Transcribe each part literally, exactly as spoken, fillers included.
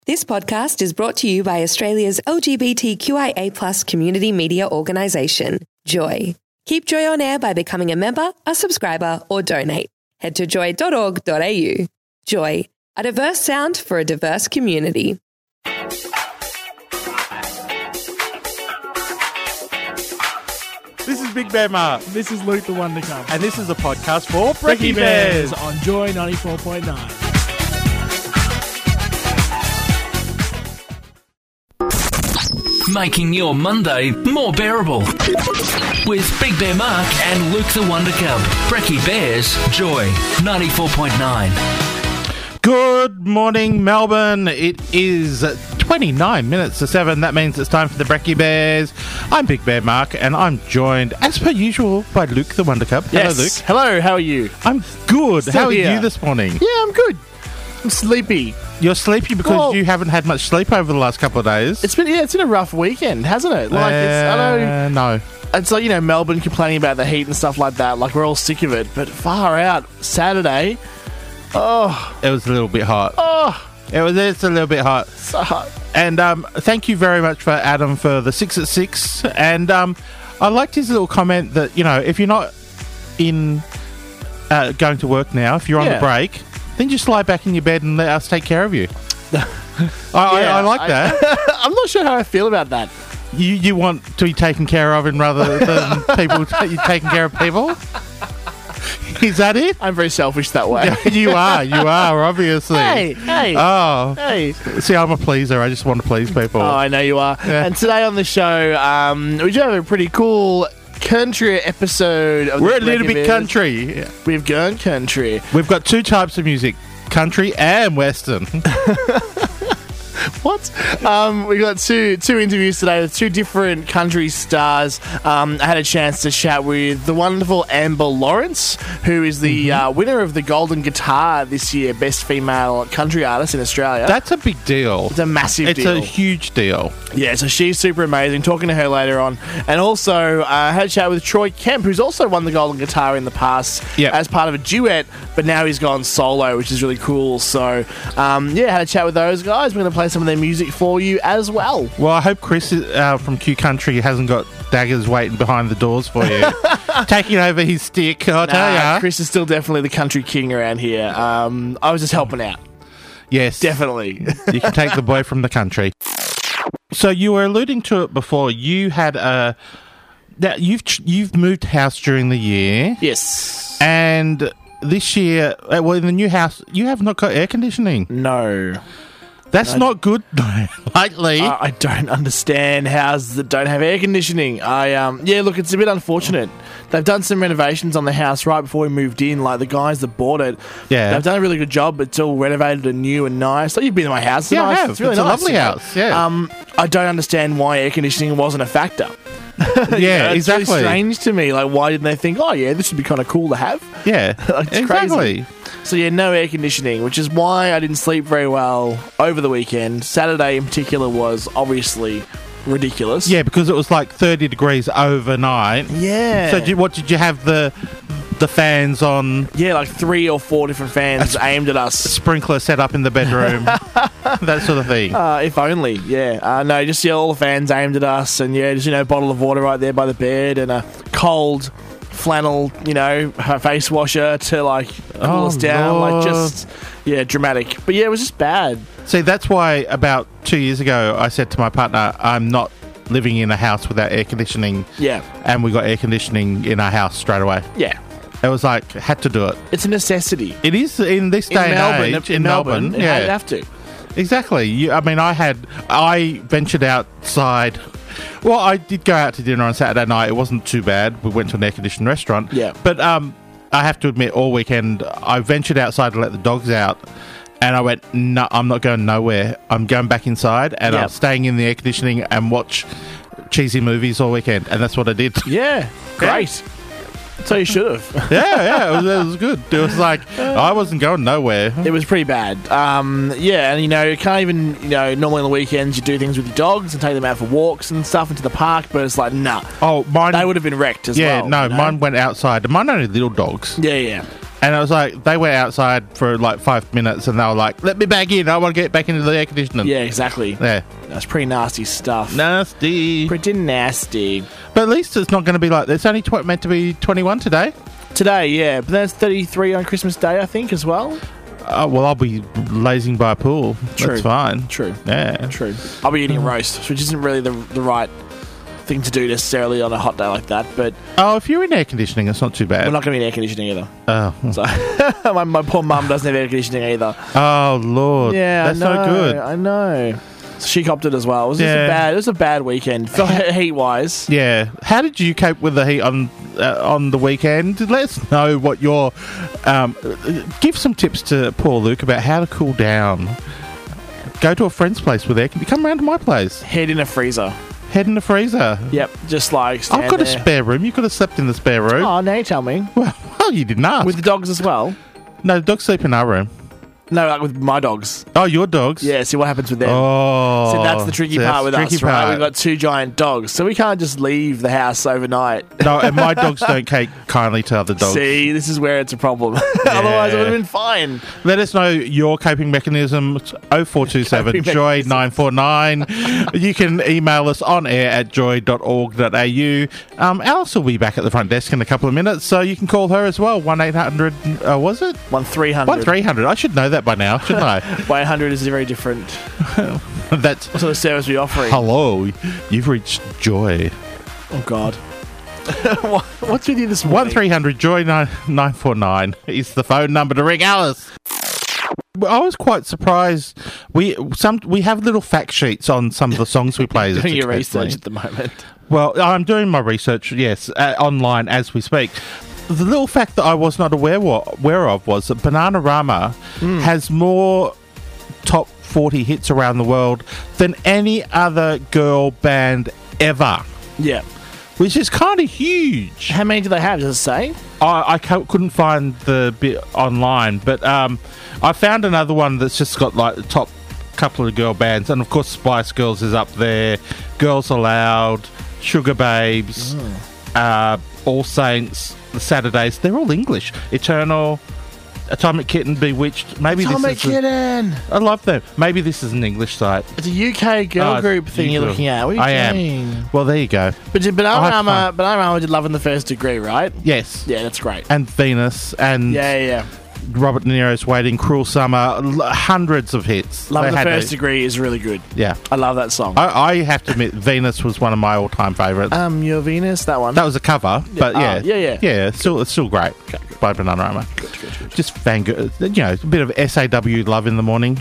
This podcast is brought to you by Australia's L G B T Q I A plus community media organisation, Joy. Keep Joy on air by becoming a member, a subscriber, or donate. Head to joy dot org dot a u. Joy, a diverse sound for a diverse community. This is Big Bear Mark. This is Luke the One to Come. And this is a podcast for Brekkie Brekkie Bears. on Joy ninety-four point nine. Making your Monday more bearable. With Big Bear Mark and Luke the Wonder Cub. Brekkie Bears, Joy ninety-four point nine. Good morning, Melbourne. It is twenty-nine minutes to seven. That means it's time for the Brekkie Bears. I'm Big Bear Mark, and I'm joined, as per usual, by Luke the Wonder Cub. Yes. Hello, Luke. Hello, how are you? I'm good. Still How are here. you this morning? Yeah, I'm good. I'm sleepy. You're sleepy because Well- you haven't had much sleep over the last couple of days. It's been yeah, it's been a rough weekend, hasn't it? Like it's I know Uh, no. it's like, you know, Melbourne complaining about the heat and stuff like that. Like we're all sick of it, but far out Saturday. Oh, It was a little bit hot. oh, It was. It's a little bit hot. so hot. And um, thank you very much for Adam for the six at six. And um, I liked his little comment that, you know, if you're not in uh, going to work now, if you're on Yeah. the break, then just lie back in your bed and let us take care of you. I, I, Yeah, I like I- that. I'm not sure how I feel about that. you you want to be taken care of, and rather than people t- you taking care of people. Is that it? I'm very selfish that way. You are. You are obviously. Hey, hey, Oh, hey. see, I'm a pleaser. I just want to please people. Oh, I know you are. Yeah. And today on the show, um, we do have a pretty cool country episode. Of We're a the little Brekkie bit Bears. country. We've gone country. We've got two types of music, country and western. What? Um, we got two two interviews today with two different country stars. Um, I had a chance to chat with the wonderful Amber Lawrence, who is the Mm-hmm. uh, winner of the Golden Guitar this year, Best Female Country Artist in Australia. That's a big deal. it's a massive It's deal. a huge deal. Yeah, so she's super amazing. Talking to her later on. And also, uh, I had a chat with Troy Kemp, who's also won the Golden Guitar in the past Yeah. as part of a duet, but now he's gone solo, which is really cool. So, um, yeah, had a chat with those guys. We're going to play some of their music for you as well. Well, I hope Chris uh, from Q Country hasn't got daggers waiting behind the doors for you, taking over his stick. I'll tell Nah, ya. Chris is still definitely the country king around here. Um, I was just helping out. Yes, Definitely. you can take the boy from the country. So you were alluding to it before. You had a that you've ch- you've moved house during the year, Yes. and this year, uh, well, in the new house, you have not got air conditioning. No. That's not good, lately. I, I don't understand houses that don't have air conditioning. I um yeah, look, it's a bit unfortunate. They've done some renovations on the house right before we moved in. Like the guys that bought it, Yeah. they've done a really good job. It's all renovated and new and nice. Like you've been to my house, it's Yeah, I nice. have. It's really It's a nice, lovely you know. house, yeah. Um, I don't understand why air conditioning wasn't a factor. yeah, You know, it's exactly. really strange to me. Like, why didn't they think, oh yeah, this would be kind of cool to have? Yeah, Like, it's exactly. crazy. So yeah, no air conditioning, which is why I didn't sleep very well over the weekend. Saturday in particular was obviously ridiculous. Yeah, because it was like thirty degrees overnight. Yeah. So did you, what did you have the the fans on? Yeah, like three or four different fans aimed at us. Sprinkler set up in the bedroom, that sort of thing. Uh, if only, yeah. Uh, no, just yeah, all the fans aimed at us, and yeah, just you know, a bottle of water right there by the bed, and a cold flannel, you know, face washer to like cool Oh, us down, Lord. like just yeah, dramatic. But yeah, it was just bad. See, that's why about two years ago I said to my partner, I'm not living in a house without air conditioning. Yeah, And we got air conditioning in our house straight away. yeah. It was like, had to do it. It's a necessity. It is in this In day and Melbourne, age. in Melbourne, yeah. you have to. Exactly. You, I mean, I had, I ventured outside. Well, I did go out to dinner on Saturday night. It wasn't too bad. We went to an air-conditioned restaurant. Yeah. But um, I have to admit, all weekend, I ventured outside to let the dogs out. And I went, no, I'm not going nowhere. I'm going back inside. And Yeah. I'm staying in the air conditioning and watch cheesy movies all weekend. And that's what I did. Yeah, great. So you should have. yeah, yeah, it was, it was good. It was like, I wasn't going nowhere. It was pretty bad. Um, yeah, and you know, you can't even, you know, normally on the weekends you do things with your dogs and take them out for walks and stuff into the park, but it's like, nah. Oh, mine. They would have been wrecked as yeah, well. no, you know? mine went outside. Mine only little dogs. Yeah, yeah. And I was like, they went outside for like five minutes and they were like, let me back in. I want to get back into the air conditioning. Yeah, exactly. Yeah. That's pretty nasty stuff. Nasty. Pretty nasty. But at least it's not going to be like, it's only tw- meant to be twenty-one today. Today, yeah. But then it's thirty-three on Christmas Day, I think, as well. Uh, well, I'll be lazing by a pool. True. That's fine. True. Yeah. True. I'll be eating roast, which isn't really the the right thing to do necessarily on a hot day like that, but Oh, if you're in air conditioning, it's not too bad. we're not going to be in air conditioning either. Oh. So my, my poor mum doesn't have air conditioning either. Oh, Lord. Yeah, That's I know, not good. I know. She copped it as well. It was just Yeah. a bad. It was a bad weekend, heat wise. Yeah. How did you cope with the heat on uh, on the weekend? Let us know what your... Um, give some tips to poor Luke about how to cool down. Go to a friend's place with air conditioning. Come around to my place. Head in a freezer. Head in the freezer. Yep, just like stand I've got there. a spare room. You could have slept in the spare room. Oh, now you tell me. Well, well, you didn't ask. With the dogs as well. No, the dogs sleep in our room. No, like with my dogs. Oh, your dogs? Yeah, see what happens with them. Oh. So that's the tricky so part that's with the us, tricky right? part. We've got two giant dogs, so we can't just leave the house overnight. No, and my dogs don't take kindly to other dogs. See, this is where it's a problem. Otherwise, it would have been fine. Let us know your coping mechanisms. oh four two seven Coping joy nine four nine. You can email us on air at joy dot org dot a u. Um, Alice will be back at the front desk in a couple of minutes, so you can call her as well. one eight hundred, uh, was it? One three hundred. one three hundred. I should know that by now, shouldn't I? one eight hundred is very different. That's What sort of service are we offering? hello. You've reached Joy. Oh, God. What- What's with you this one morning? three hundred joy nine four nine is the phone number to ring Alice. I was quite surprised. We some we have little fact sheets on some of the songs we play. Doing your occasionally. research at the moment. Well, I'm doing my research, yes, uh, online as we speak. The little fact that I was not aware, wa- aware of was that Bananarama Mm. has more top forty hits around the world than any other girl band ever, Yeah. which is kind of huge. How many do they have? Does it say? I, I ca- couldn't find the bit online, but um, I found another one that's just got like the top couple of girl bands, and of course Spice Girls is up there, Girls Aloud, Sugar Babes, uh, All Saints, The Saturdays. They're all English. Eternal, Atomic Kitten, Bewitched. Maybe Atomic this is. A, Kitten. I love them. Maybe this is an English site. It's a U K girl Oh, group thing you're you- looking at. What are you I am. doing? Well, there you go. But did I'll have Bananarama, Bananarama did Love in the First Degree, right? Yes. Yeah, that's great. And Venus and Yeah, yeah, yeah. Robert De Niro's Waiting, Cruel Summer, l- hundreds of hits. Love They in the had First a- Degree is really good. Yeah. I love that song. I, I have to admit, Venus was one of my all-time favourites. um, Your Venus, that one. that was a cover, but ah, yeah, yeah, yeah. yeah, it's still, it's still great by Bananarama. Good, good, good. Just fang, you know, a bit of S A W love in the morning.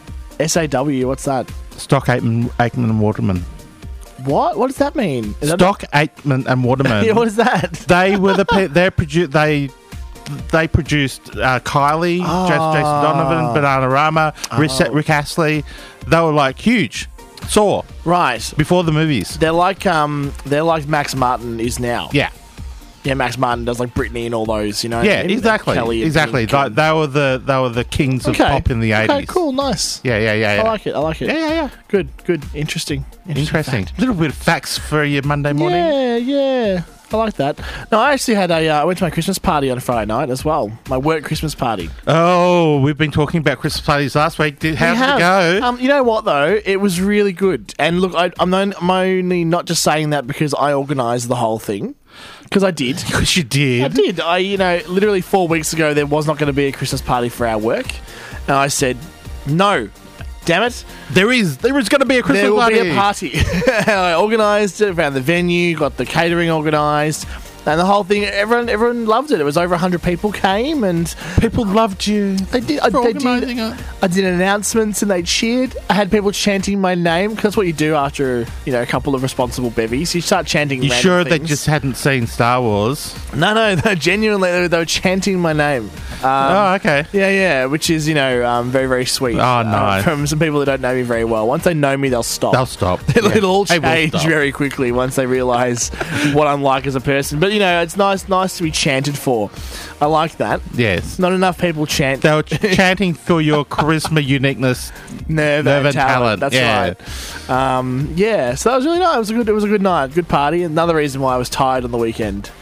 S A W, what's that? Stock Aitman, Aikman and Waterman. What? What does that mean? Is that Stock Aitman and Waterman. yeah, what is that? They were the pe- they produ- they they produced uh, Kylie, Ah. Jason Donovan, Bananarama, Rick, Oh. Rick Astley. They were like huge. Saw Right. before the movies. They're like um, they're like Max Martin is now. Yeah, Yeah, Max Martin does like Britney and all those, you know. yeah, and exactly, Kelly and exactly. Pink They, and- they were the they were the kings of Okay. pop in the eighties. Okay, cool, nice. Yeah, yeah, yeah, yeah. I like it. I like it. Yeah, yeah, yeah. Good, good, interesting. Interesting. fact. A little bit of facts for your Monday morning. Yeah, yeah. I like that. No, I actually had a. Uh, I went to my Christmas party on Friday night as well. My work Christmas party. Oh, we've been talking about Christmas parties last week. Did, how We did it have. go? Um, you know what though? It was really good. And look, I, I'm, non, I'm only not just saying that because I organised the whole thing. Because I did. Because you did. I did. I, you know, literally four weeks ago, there was not going to be a Christmas party for our work, and I said, "No, damn it, There is. There is going to be a Christmas there will party. be a party." And I organised it, found the venue, got the catering organised, and the whole thing. Everyone, everyone loved it. It was over a hundred people came, and People loved you. they did. I, for they did. organising it. I did announcements and they cheered. I had people chanting my name because that's what you do after you know a couple of responsible bevies. You start chanting. You random sure they things. just hadn't seen Star Wars? no, no, no. Genuinely, they were, they were chanting my name. Um, oh, okay. Yeah, yeah, which is, you know, um, very, very sweet. Oh, uh, nice. from some people that don't know me very well. Once they know me, they'll stop. They'll stop. It'll, Yeah. it'll all They will change stop. very quickly once they realise what I'm like as a person. But, you know, it's nice nice to be chanted for. I like that. Yes. Not enough people chant They were ch- chanting for your charisma, uniqueness, nerve, nerve and and talent. talent. That's Yeah. right. Um, yeah, so that was really nice. It was a good, it was a good night. Good party. Another reason why I was tired on the weekend.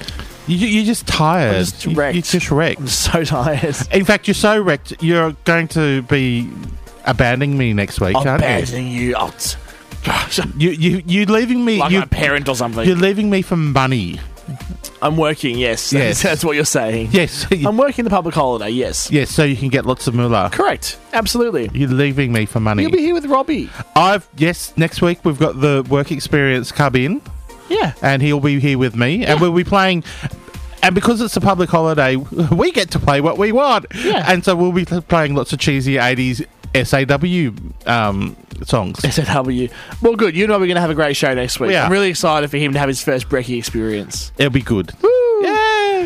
You, you're just tired. I'm just You- wrecked. You're just wrecked. I'm so tired. In fact, you're so wrecked, you're going to be abandoning me next week, I'm aren't you? abandoning you out. You, you, you're leaving me. Like you, my parent or something. You're leaving me for money. I'm working, yes. Yes. That's, that's what you're saying. Yes. I'm working the public holiday, yes. Yes, so you can get lots of moolah. Correct. Absolutely. You're leaving me for money. You'll be here with Robbie. I've yes. Next week we've got the work experience cub in, Yeah. and he'll be here with me, and we'll be playing. And because it's a public holiday, we get to play what we want. Yeah. And so we'll be playing lots of cheesy eighties S A W um, songs. S A W. Well, good. You and I are going to have a great show next week. We are. I'm really excited for him to have his first brekkie experience. It'll be good. Woo! Yay!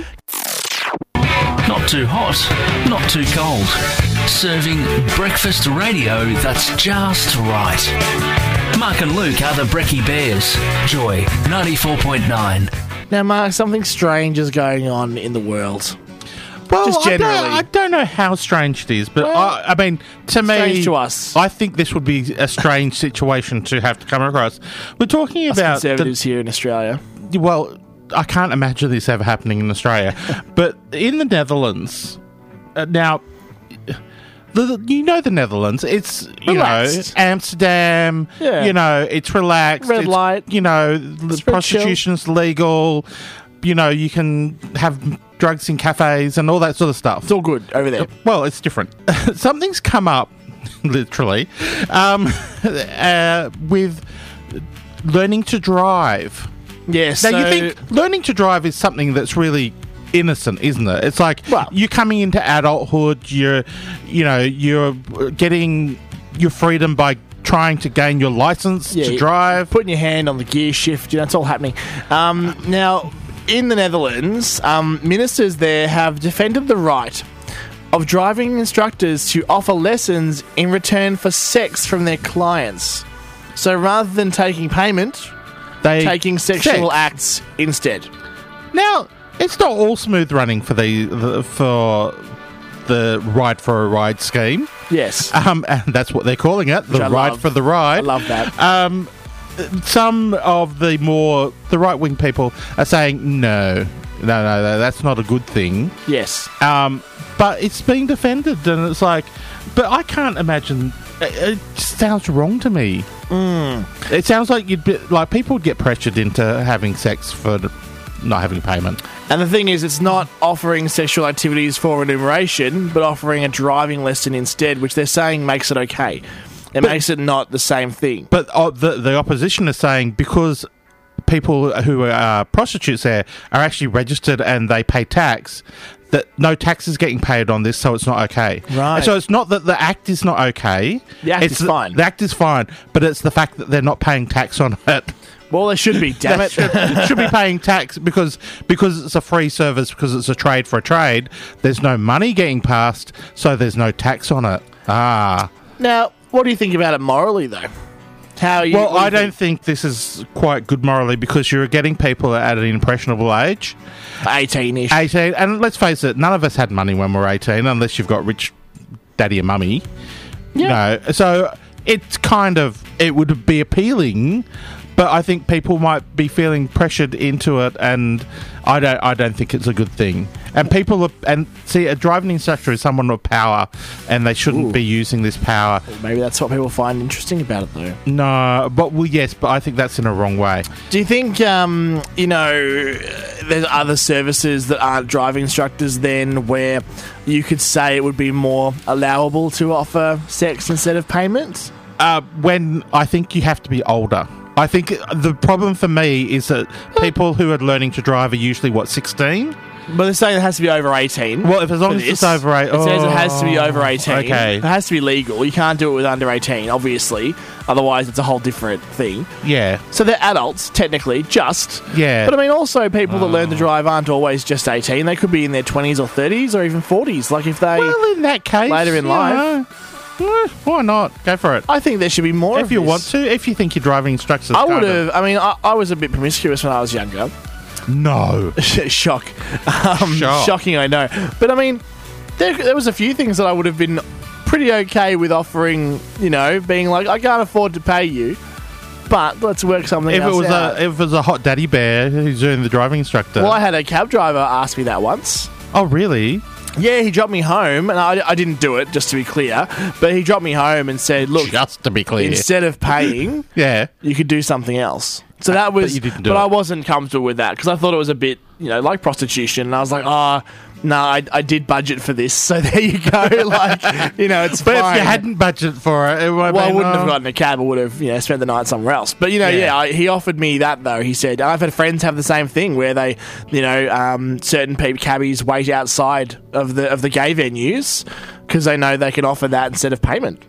Not too hot, not too cold. Serving breakfast radio that's just right. Mark and Luke are the Brekkie Bears. Joy ninety-four point nine. Now, Mark, something strange is going on in the world. Well, Just I don't- generally. I don't, know how strange it is, but Well, I, I mean, to me, strange to us. I think this would be a strange situation to have to come across. We're talking Us about conservatives here in Australia. the, well, I can't imagine this ever happening in Australia, but in the Netherlands uh, now. The, you know the Netherlands. It's you Relaxed. know Amsterdam. Yeah. You know it's relaxed. Red it's, light. You know the It's very chill. prostitution's legal. You know you can have drugs in cafes and all that sort of stuff. It's all good over there. Well, it's different. Something's come up, literally, um, uh, with learning to drive. Yes. Now, so, you think learning to drive is something that's really innocent, isn't it? It's like Well- you're coming into adulthood. You're, you know, you're getting your freedom by trying to gain your license Yeah, to you- drive. putting your hand on the gear shift, you know, it's all happening. Um, now, in the Netherlands, um, ministers there have defended the right of driving instructors to offer lessons in return for sex from their clients. So rather than taking payment, They taking sexual sex. acts instead. Now, it's not all smooth running for the, the for the ride for a ride scheme. Yes. Um, and that's what they're calling it, the I ride love. for the ride. I love that. Um, some of the more the right wing people are saying no, no, no, no, that's not a good thing. Yes. Um, but it's being defended, and it's like, but I can't imagine. It, it just sounds wrong to me. Mm. It sounds like you'd be, like people would get pressured into having sex for not having payment. And the thing is, it's not offering sexual activities for remuneration, but offering a driving lesson instead, which they're saying makes it okay. It But- makes it not the same thing. But uh, the the opposition is saying because people who are prostitutes there are actually registered and they pay tax, that no tax is getting paid on this, so it's not okay. Right. So it's not that the act is not okay. The act it's is fine. The act is fine, but it's the fact that they're not paying tax on it. Well, they should be, damn They it. should, should be paying tax because because it's a free service, because it's a trade for a trade. There's no money getting passed, so there's no tax on it. Ah. Now, what do you think about it morally, though? How are you? Well, what do I you don't think this is quite good morally because you're getting people at an impressionable age, think? eighteen-ish. eighteen, and let's face it, none of us had money when we were eighteen, unless you've got rich daddy and mummy. Yeah. You know, so it's kind of it would be appealing, but I think people might be feeling pressured into it, and I don't. I don't think it's a good thing. And people are, and see, a driving instructor is someone with power, and they shouldn't Ooh. be using this power. Maybe that's what people find interesting about it, though. No, but well, yes, but I think that's in a wrong way. Do you think, um, you know, there's other services that aren't driving instructors then where you could say it would be more allowable to offer sex instead of payment? Uh, when I think you have to be older. I think the problem for me is that people who are learning to drive are usually, what, sixteen? But they're saying it has to be over eighteen. Well, if as long for as it's this. over eight, It says it has to be over eighteen. Okay. It has to be legal. You can't do it with under eighteen, obviously. Otherwise, it's a whole different thing. Yeah, So they're adults, technically, just. yeah. But I mean, also, people that learn to drive aren't always just eighteen. They could be in their twenties or thirties or even forties. Like if they. well, in that case, later in you life. know, eh, why not? Go for it. I think there should be more If of you this. want to, if you think your driving instructors, I would kind of- have. I mean, I, I was a bit promiscuous when I was younger. No. Shock. Um, Shock. Shocking, I know. But I mean, there, there was a few things that I would have been pretty okay with offering, you know, being like, I can't afford to pay you, but let's work something If it else was out. a if it was a hot daddy bear who's doing the driving instructor. Well, I had a cab driver ask me that once. Oh, really? Yeah, he dropped me home, and I, I didn't do it, just to be clear, but he dropped me home and said, look, Just to be clear. instead of paying, Yeah. you could do something else. So that was, But you didn't do but it. I wasn't comfortable with that because I thought it was a bit, you know, like prostitution. And I was like, oh, no, I, I did budget for this, so there you go. Like, you know, it's But fine. if you hadn't budgeted for it, it would have Well, I been, wouldn't uh, have gotten a cab. I would have, you know, spent the night somewhere else. But you know, Yeah. yeah, I, he offered me that though. He said I've had friends have the same thing where they, you know, um, certain people cabbies wait outside of the of the gay venues because they know they can offer that instead of payment.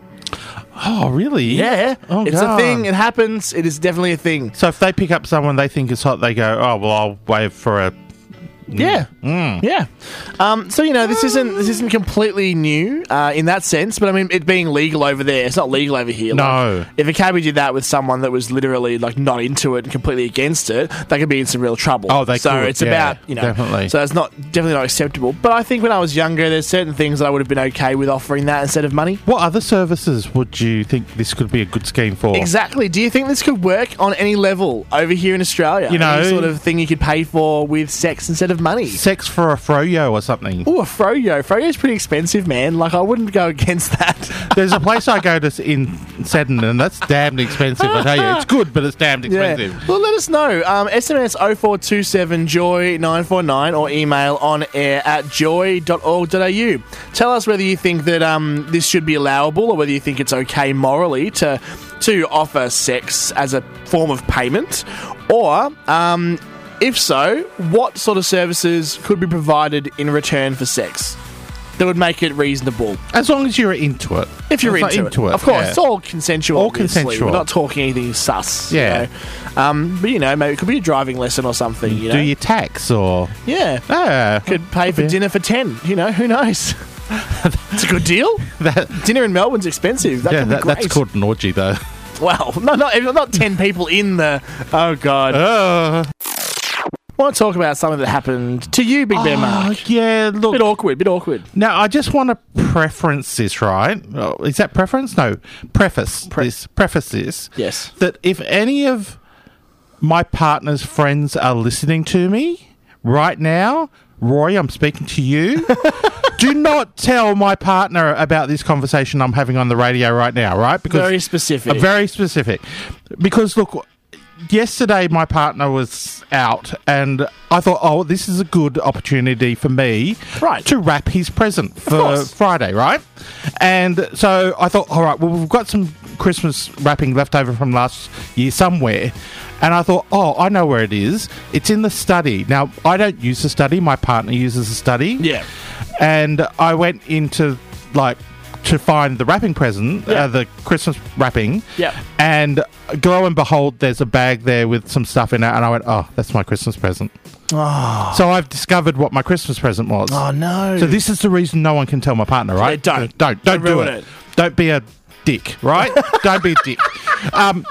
Oh, really? Yeah, Oh, it's God. a thing. It happens. It is definitely a thing. So if they pick up someone they think is hot, they go, oh, well, I'll wait for a... Yeah, Mm. yeah. Um, so you know, this isn't this isn't completely new uh, in that sense, but I mean, it being legal over there, it's not legal over here. No. Like, if a cabbie did that with someone that was literally like not into it and completely against it, they could be in some real trouble. Oh, they so could, it's yeah, about you know, definitely. So it's not definitely not acceptable. But I think when I was younger, there's certain things that I would have been okay with offering that instead of money. What other services would you think this could be a good scheme for? Exactly. Do you think this could work on any level over here in Australia? You know- any sort of thing you could pay for with sex instead of money. Sex for a froyo or something. Oh, a froyo. Froyo's pretty expensive, man. Like, I wouldn't go against that. There's a place I go to s- in Seddon, and that's damned expensive. I tell you, it's good, but it's damned expensive. Yeah. Well, let us know. Um, S M S oh four two seven joy nine four nine or email on air at joy dot org dot a u. Tell us whether you think that um, this should be allowable or whether you think it's okay morally to to offer sex as a form of payment, or um, if so, what sort of services could be provided in return for sex that would make it reasonable? As long as you're into it. If you're It's like into, into it. it, Of course, yeah. it's all consensual. All obviously. consensual. We're not talking anything sus. Yeah. You know? um, but, you know, maybe it could be a driving lesson or something, you know? Do your tax or... Yeah. Yeah. Could pay for Yeah. dinner for ten. You know, who knows? It's a good deal. That, Dinner in Melbourne's expensive. That yeah, could be that, great. that's called an orgy, though. Well, no, not, not ten people in the... Oh, God. Uh, I want to talk about something that happened to you, Big Bear Mark. oh, yeah, look... Bit awkward, bit awkward. Now, I just want to preference this, right? Oh, is that preference? No, preface this. Preface this. Yes. That if any of my partner's friends are listening to me right now, Roy, I'm speaking to you. Do not tell my partner about this conversation I'm having on the radio right now, right? Because Very specific. Uh, very specific. Because look, yesterday my partner was out, and I thought, oh, this is a good opportunity for me Right. to wrap his present for course. Friday, right? And so I thought, all right, well, we've got some Christmas wrapping left over from last year somewhere. And I thought, oh, I know where it is. It's in the study. Now, I don't use the study. My partner uses the study. Yeah. And I went into, like, to find the wrapping present, Yeah. uh, the Christmas wrapping. Yeah. And lo and behold, there's a bag there with some stuff in it. And I went, oh, that's my Christmas present. Oh, So I've discovered what my Christmas present was. oh no. So this is the reason no one can tell my partner, right? Yeah, don't. Don't. Don't, Don't do ruin it. it. Don't be a dick, right? Don't be a dick. Um,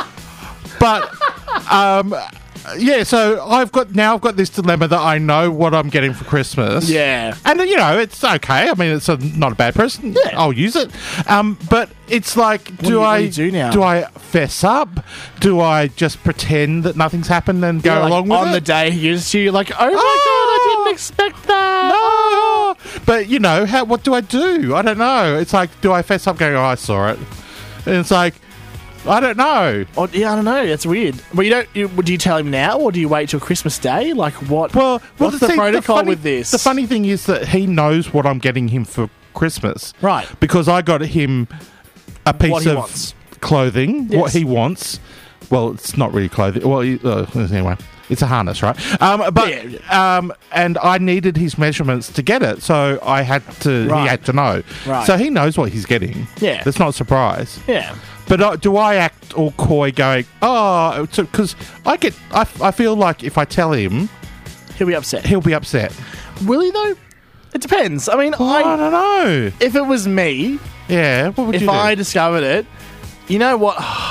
but... Um, yeah, so I've got now I've got this dilemma that I know what I'm getting for Christmas. Yeah. And you know, it's okay. I mean, it's a, not a bad present. Yeah. I'll use it. Um, but it's like, do do you- what I do you do now? do I fess up? Do I just pretend that nothing's happened and go You're like, along with on it? the day he gives to you, like, oh my Oh. god, I didn't expect that. No, but you know, how, what do I do? I don't know. It's like, do I fess up, going, oh, I saw it, and it's like, I don't know. Or, yeah, I don't know. That's weird. Well, you don't. You, do you tell him now, or do you wait till Christmas Day? Like, what? Well, well what's the, thing- protocol funny- with this? The funny thing is that he knows what I'm getting him for Christmas, Right. Because I got him a piece What he of wants. clothing, Yes. what he wants. Well, it's not really clothing. Well, he- uh, anyway, it's a harness, right? Um, but Yeah, um, and I needed his measurements to get it, so I had to. Right. He had to know. Right. So he knows what he's getting. Yeah. That's not a surprise. Yeah. But uh, do I act all coy, going, oh, because I get, I, I feel like if I tell him, He'll be upset. he'll be upset. Will he though? It depends. I mean, I I, don't know. if it was me, Yeah, what would if you do? I discovered it, you know what?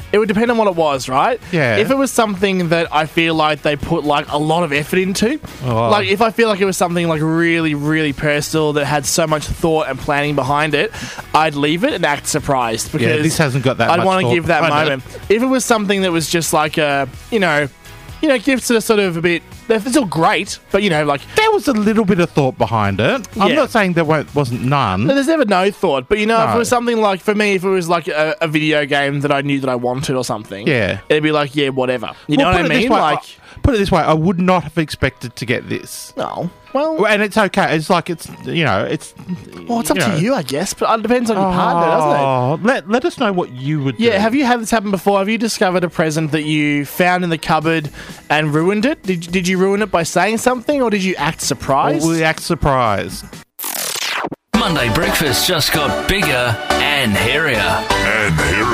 It would depend on what it was, right? Yeah. If it was something that I feel like they put like a lot of effort into, Oh. like if I feel like it was something like really, really personal that had so much thought and planning behind it, I'd leave it and act surprised because Yeah, this hasn't got that I'd much want to thought give that behind it. moment. If it was something that was just like a, you know, you know, gifts that are sort of a bit, they're still great, but you know, like There was a little bit of thought behind it. I'm Yeah. not saying there won't, wasn't none. there's never no thought. But you know, if No. it was something like for me, if it was like a, a video game that I knew that I wanted or something, Yeah. it'd be like, yeah, whatever. You know Well, what I put it this mean? way, Like, I- put it this way, I would not have expected to get this. no, well, Well, and it's okay. It's like it's you know it's. well, it's up you know. to you, I guess. But it depends on your partner, doesn't it? Oh, let let us know what you would. Yeah, do. have you had this happen before? Have you discovered a present that you found in the cupboard and ruined it? Did, did you ruin it by saying something or did you act surprised? Or we act surprised. Monday breakfast just got bigger and hairier. And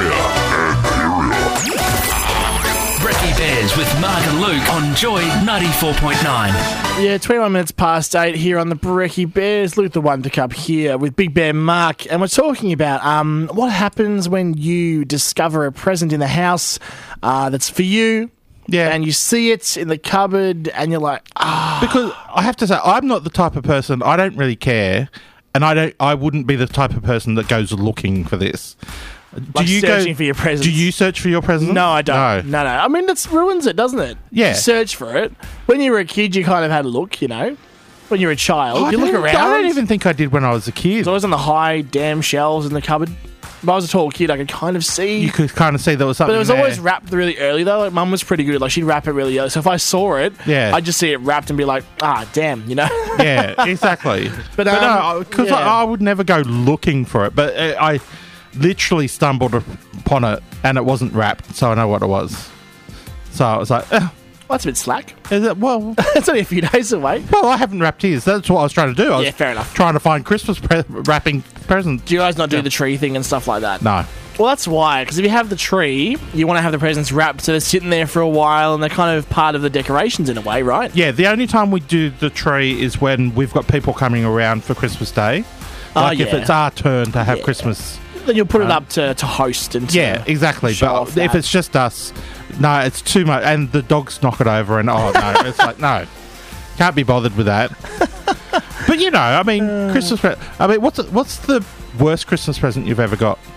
hairier. And hairier. Brekkie Bears with Mark and Luke on Joy ninety-four point nine. Yeah, twenty-one minutes past eight here on the Brekkie Bears. Luke the Wonder Cup here with Big Bear Mark. And we're talking about um, what happens when you discover a present in the house uh, that's for you. Yeah. And you see it in the cupboard and you're like, ah. Because I have to say, I'm not the type of person. I don't really care, and I don't. I wouldn't be the type of person that goes looking for this. Do Like you searching go, for your presents. Do you search for your presents? No, I don't. No. No, no. I mean, that ruins it, doesn't it? Yeah. You search for it. When you were a kid, you kind of had a look, you know? When you were a child, I you look don't- around. I don't even think I did when I was a kid. It's always on the high damn shelves in the cupboard. If I was a tall kid, I could kind of see. You could kind of see there was something. But it was there. always wrapped really early, though. Like, Mum was pretty good. Like, she'd wrap it really early. So if I saw it, Yeah. I'd just see it wrapped and be like, ah, damn, you know? Yeah, exactly. But, but um, no, because yeah. I, I would never go looking for it. But uh, I literally stumbled upon it, and it wasn't wrapped, so I know what it was. So I was like, eh, Well, that's a bit slack. is it? Well, It's only a few days away. well, I haven't wrapped his. That's what I was trying to do. I was Yeah, fair enough. trying to find Christmas pre- wrapping presents. Do you guys not do Yeah. the tree thing and stuff like that? No. Well, that's why. Because if you have the tree, you want to have the presents wrapped so they're sitting there for a while and they're kind of part of the decorations in a way, right? Yeah, the only time we do the tree is when we've got people coming around for Christmas Day. Oh, Like if yeah. it's our turn to have Yeah. Christmas. Then you'll put it up to, to host and to Yeah, exactly. show But off if that. it's just us, no, it's too much. And the dogs knock it over, and oh no, it's like no, can't be bothered with that. But you know, I mean, Uh. Christmas. Pre- I mean, what's what's the worst Christmas present you've ever got?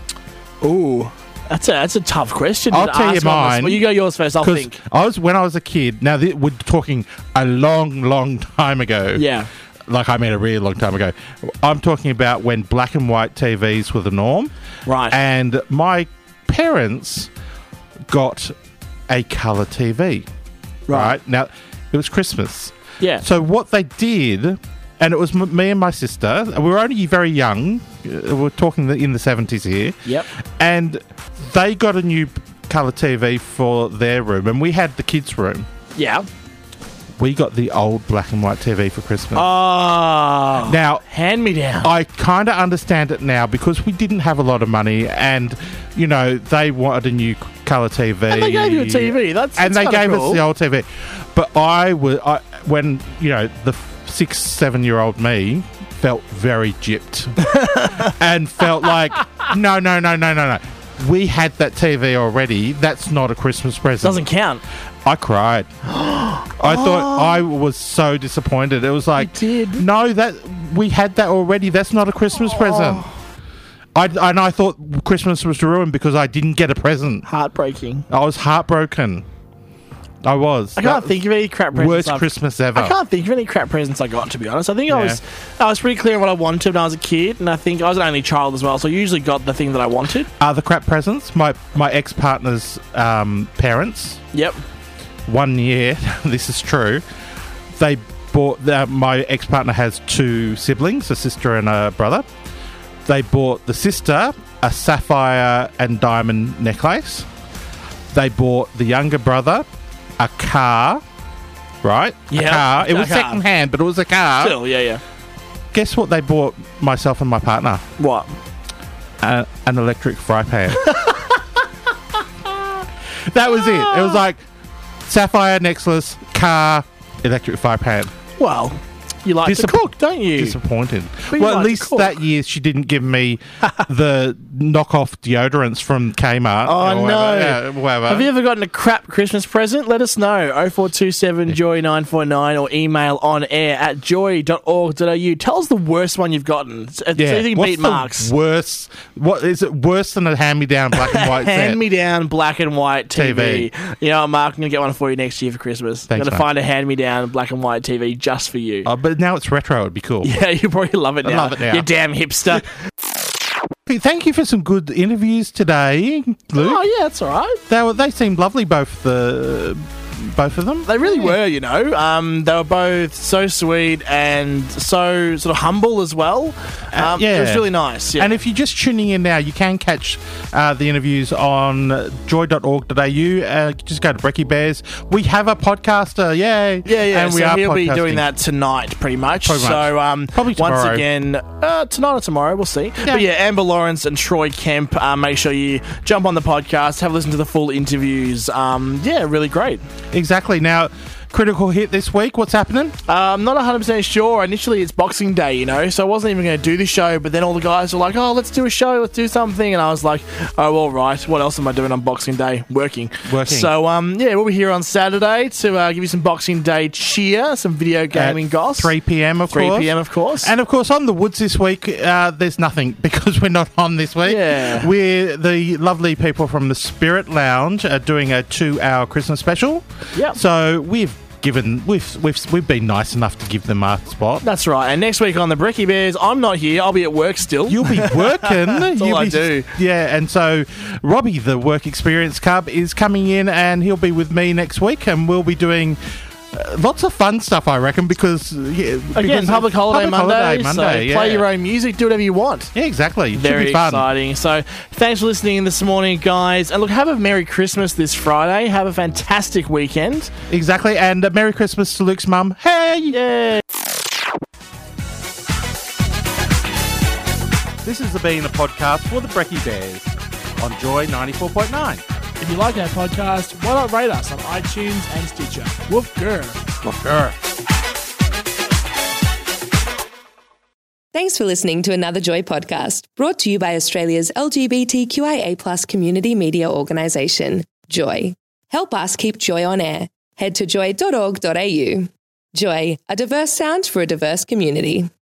Ooh, that's a that's a tough question. I'll to tell you ask on this. mine. Well, you go yours first. I'll Because think. I was when I was a kid. Now th- we're talking a long, long time ago. Yeah. Like I mean, a really long time ago. I'm talking about when black and white T Vs were the norm. Right. And my parents got a colour T V. Right. Now, it was Christmas. Yeah. So what they did, and it was m- me and my sister, we were only very young. uh, We're talking the, in the seventies here. Yep. And they got a new colour T V for their room, and we had the kids' room. Yeah. We got the old black and white T V for Christmas. Oh. Now, Hand me down. I kind of understand it now because we didn't have a lot of money, and you know they wanted a new colour T V, And they gave you a T V. That's and that's they kinda gave cool. us the old T V. But I was I, when you know the six, seven year old me felt very gypped, and felt like no, no, no, no, no, no. We had that T V already. That's not a Christmas present. Doesn't count. I cried. I thought I was so disappointed. It was like, You did? no, that we had that already. That's not a Christmas present. I, and I thought Christmas was ruined because I didn't get a present. Heartbreaking. I was heartbroken. I was. I can't That think of any crap presents. worst I've- Christmas ever. I can't think of any crap presents I got, to be honest. I think I Yeah. was I was pretty clear on what I wanted when I was a kid, and I think I was an only child as well, so I usually got the thing that I wanted. Are the crap presents? My my ex partner's um, parents. Yep. One year, this is true. They bought. Uh, my ex partner has two siblings, a sister and a brother. They bought the sister a sapphire and diamond necklace. They bought the younger brother a car. Right? Yeah, A car. It a was car. second hand, but it was a car. Still, yeah, yeah. Guess what they bought myself and my partner? What? A, an electric fry pan. That was it. It was like sapphire necklace, car, electric fry pan. Well, You like to Disapp- cook, don't you? Disappointed. But you Well, like at to least cook. that year she didn't give me the knockoff deodorants from Kmart. Oh, or no. whatever. Yeah, whatever. Have you ever gotten a crap Christmas present? Let us know. oh four two seven joy nine four nine or email on air at joy dot org dot a u. Tell us the worst one you've gotten. It's, it's Yeah. anything What's beat the Mark's. worst? What is it worse than a hand-me-down black and white set? Hand-me-down black and white T V. T V. You know what, Mark? I'm going to get one for you next year for Christmas. I'm Thanks, going to mate. find a hand-me-down black and white T V just for you. Oh, but now it's retro. It'd be cool. Yeah, you probably love it I now. love it now. You damn hipster. Hey, thank you for some good interviews today, Luke. Oh, yeah, that's all right. They were, they seemed lovely, both the both of them. They really Yeah. were, you know. Um, they were both so sweet and so sort of humble as well. Um, yeah. It was really nice. Yeah. And if you're just tuning in now, you can catch uh, the interviews on joy dot org dot a u. Uh, just go to Brekkie Bears. We have a podcaster, yay! Yeah, yeah. And so we are he'll be podcasting. doing that tonight, pretty much. Pretty much. So um, Probably once tomorrow. again, uh, tonight or tomorrow, we'll see. But yeah, Amber Lawrence and Troy Kemp. Uh, make sure you jump on the podcast, have a listen to the full interviews. Um, yeah, really great. Exactly. Now, critical hit this week. What's happening? Uh, I'm not one hundred percent sure. Initially, it's Boxing Day, you know, so I wasn't even going to do the show, but then all the guys were like, oh, let's do a show, let's do something. And I was like, oh, all right, what else am I doing on Boxing Day? Working. Working. So, um, yeah, we'll be here on Saturday to uh, give you some Boxing Day cheer, some video gaming At goss. three p.m. of three course. p.m. of course. And of course, on the woods this week, uh, there's nothing because we're not on this week. Yeah. We're the lovely people from the Spirit Lounge are doing a two-hour Christmas special. Yep. So we've given we've we've we've been nice enough to give them a spot. That's right. And next week on the Brekkie Bears, I'm not here. I'll be at work still. You'll be working. That's all You'll I be, do. Yeah, and so Robbie, the work experience cub, is coming in, and he'll be with me next week, and we'll be doing uh, lots of fun stuff, I reckon, because yeah, Again, because public holiday public Monday. holiday Monday, so play yeah. your own music, do whatever you want. Yeah, exactly. It Very should be fun. exciting. So, thanks for listening this morning, guys. And look, have a Merry Christmas this Friday. Have a fantastic weekend. Exactly, and uh, Merry Christmas to Luke's mum. Hey! Yeah. This has been a podcast for the Brekkie Bears on Joy ninety-four point nine. If you like our podcast, why not rate us on iTunes and Stitcher? Woof grr. Thanks for listening to another Joy podcast, brought to you by Australia's L G B T Q I A plus community media organisation, Joy. Help us keep Joy on air. Head to joy dot org dot a u. Joy, a diverse sound for a diverse community.